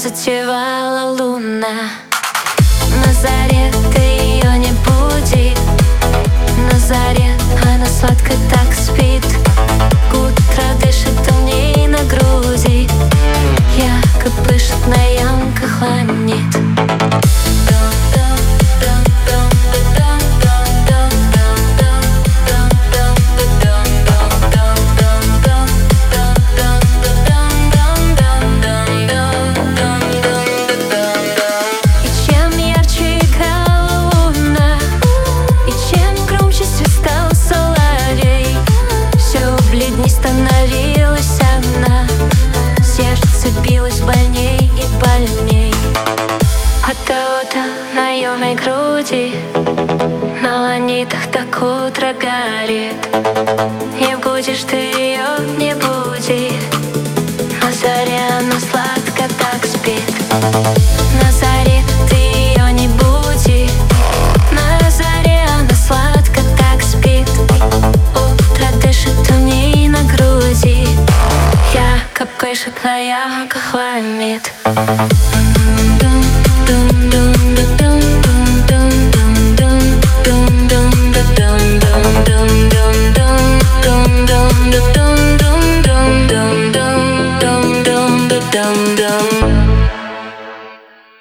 затевала луна. На заре ты ее не буди, на заре она сладко так спит. Утро дышит у ней на груди, ярко пышет, на ямках ланит. Становилась она, сердце билось больней и больней. От того-то на юной груди, на ланитах так утро горит. Не будешь ты ее, не буди, на заре она сладко так спит. На заре ты ее не буди, на заре она сладко так спит. Утро дышит у ней на груди, ярко пышет, на ямках ломит.